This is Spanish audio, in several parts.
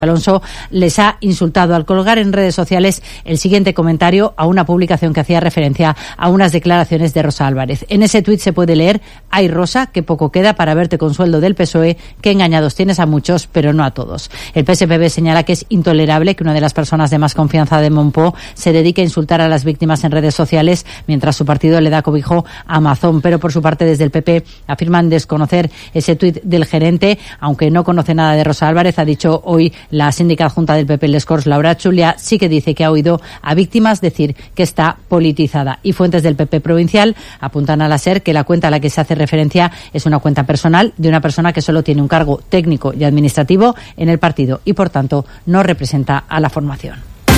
Alonso les ha insultado al colgar en redes sociales el siguiente comentario a una publicación que hacía referencia a unas declaraciones de Rosa Álvarez. En ese tuit se puede leer: "Ay, Rosa, que poco queda para verte con sueldo del PSOE, que engañados tienes a muchos, pero no a todos". El PSPB señala que es intolerable que una de las personas de más confianza de Montpó se dedique a insultar a las víctimas en redes sociales, mientras su partido le da cobijo a Amazon. Pero por su parte, desde el PP afirman desconocer ese tuit del gerente, aunque no conoce nada de Rosa Álvarez. Ha dicho hoy la síndica adjunta del PP en Les Corts, Laura Chulia, sí que dice que ha oído a víctimas decir que está politizada. Y fuentes del PP provincial apuntan a la SER que la cuenta a la que se hace referencia es una cuenta personal de una persona que solo tiene un cargo técnico y administrativo en el partido y, por tanto, no representa a la formación.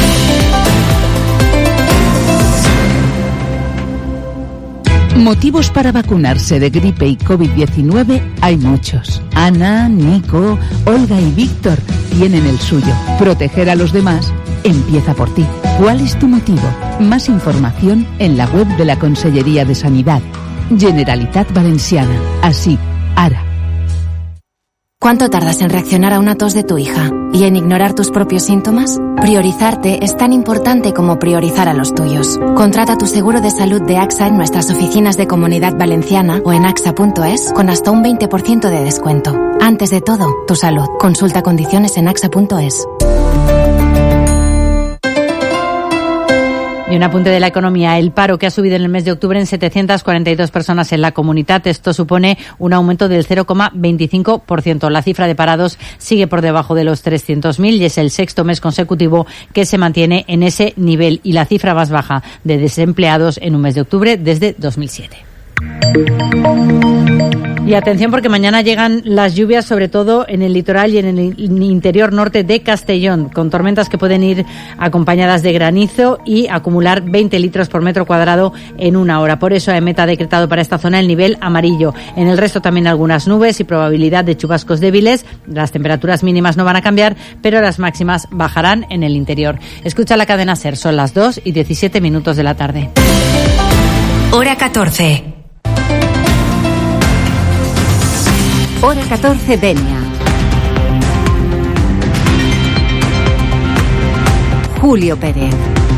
Motivos para vacunarse de gripe y COVID-19 hay muchos. Ana, Nico, Olga y Víctor tienen el suyo. Proteger a los demás empieza por ti. ¿Cuál es tu motivo? Más información en la web de la Consellería de Sanidad. Generalitat Valenciana. Así, ara. ¿Cuánto tardas en reaccionar a una tos de tu hija y en ignorar tus propios síntomas? Priorizarte es tan importante como priorizar a los tuyos. Contrata tu seguro de salud de AXA en nuestras oficinas de Comunidad Valenciana o en axa.es con hasta un 20% de descuento. Antes de todo, tu salud. Consulta condiciones en axa.es. Y un apunte de la economía. El paro, que ha subido en el mes de octubre en 742 personas en la comunidad. Esto supone un aumento del 0,25%. La cifra de parados sigue por debajo de los 300.000 y es el sexto mes consecutivo que se mantiene en ese nivel, y la cifra más baja de desempleados en un mes de octubre desde 2007. Y atención, porque mañana llegan las lluvias, sobre todo en el litoral y en el interior norte de Castellón, con tormentas que pueden ir acompañadas de granizo y acumular 20 litros por metro cuadrado en una hora. Por eso EMET ha decretado para esta zona el nivel amarillo. En el resto también algunas nubes y probabilidad de chubascos débiles. Las temperaturas mínimas no van a cambiar, pero las máximas bajarán en el interior. Escucha la cadena SER, son las 2:17 de la tarde. Hora 14. Hora 14, Denia. Julio Pérez.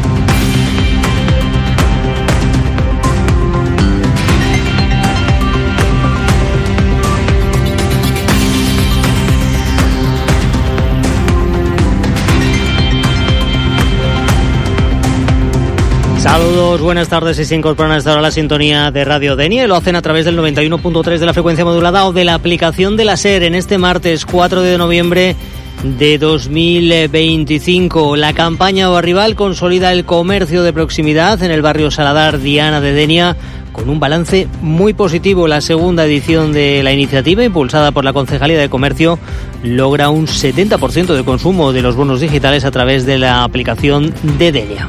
Saludos, buenas tardes, y se incorporan a esta hora a la sintonía de Radio Denia y lo hacen a través del 91.3 de la frecuencia modulada o de la aplicación de la SER en este martes 4 de noviembre de 2025. La campaña Barrival consolida el comercio de proximidad en el barrio Saladar Diana de Denia con un balance muy positivo. La segunda edición de la iniciativa, impulsada por la Concejalía de Comercio, logra un 70% de consumo de los bonos digitales a través de la aplicación de Denia.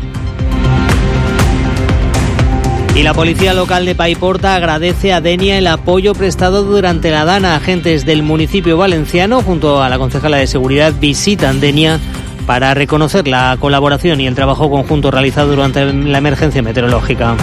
Y la Policía Local de Paiporta agradece a Denia el apoyo prestado durante la Dana. Agentes del municipio valenciano, junto a la concejala de Seguridad, visitan Denia para reconocer la colaboración y el trabajo conjunto realizado durante la emergencia meteorológica.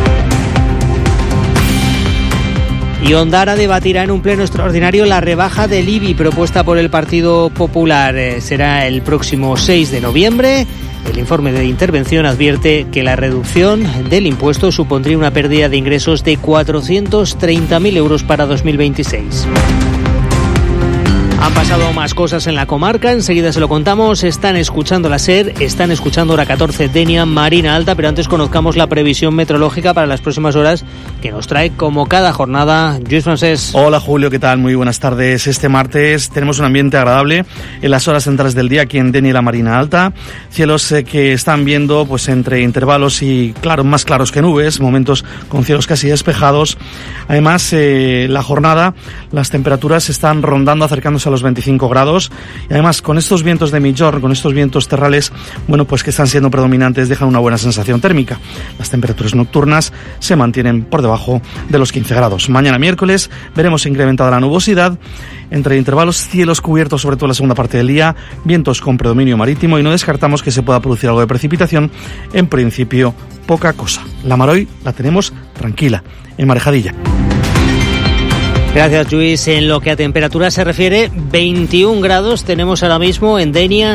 Y Ondara debatirá en un pleno extraordinario la rebaja del IBI propuesta por el Partido Popular. Será el próximo 6 de noviembre. El informe de intervención advierte que la reducción del impuesto supondría una pérdida de ingresos de 430.000 euros para 2026. Han pasado más cosas en la comarca, enseguida se lo contamos. Están escuchando la SER, están escuchando Hora 14, Denia, Marina Alta, pero antes conozcamos la previsión meteorológica para las próximas horas que nos trae, como cada jornada, Lluís Francés. Hola Julio, ¿qué tal? Muy buenas tardes. Este martes tenemos un ambiente agradable en las horas centrales del día aquí en Denia y la Marina Alta. Cielos que están viendo pues entre intervalos y más claros que nubes, momentos con cielos casi despejados. Además, la jornada, las temperaturas están rondando, acercándose a los 25 grados, y además con estos vientos de migjorn, con estos vientos terrales, pues que están siendo predominantes, dejan una buena sensación térmica. Las temperaturas nocturnas se mantienen por debajo de los 15 grados. Mañana miércoles veremos incrementada la nubosidad, entre intervalos cielos cubiertos, sobre todo en la segunda parte del día, vientos con predominio marítimo, y no descartamos que se pueda producir algo de precipitación, en principio poca cosa. La mar hoy la tenemos tranquila, en Marejadilla. Gracias, Luis. En lo que a temperatura se refiere, 21 grados tenemos ahora mismo en Denia.